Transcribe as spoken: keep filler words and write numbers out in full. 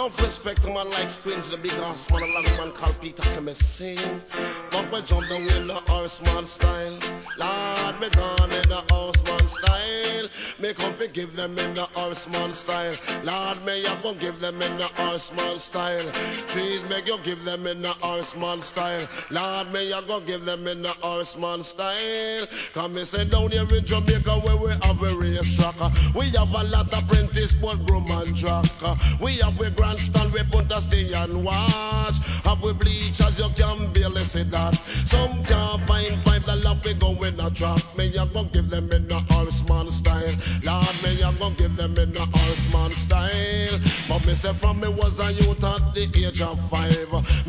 Enough respect to man like Squinch, the big ass man, a long man called Peter Clement sing. But we jump down in the horseman style. Lord, me gone in the horseman style. Me come fi give them in the horseman style. Lord, me a go give them in the horseman style. Trees make you give them in the horseman style. Lord, me a go give them in the horseman style. Come me say down here in Jamaica where we have a race track. We have a lot of apprentice but groom and track. We have a grandstand we put a stay and watch. Have we bleachers you can barely see that. Some can't find five dollar we go in a trap. Me a go give them in the horseman style. Lord, me a go give them in the horseman style. But me say from me was a youth at the age of five.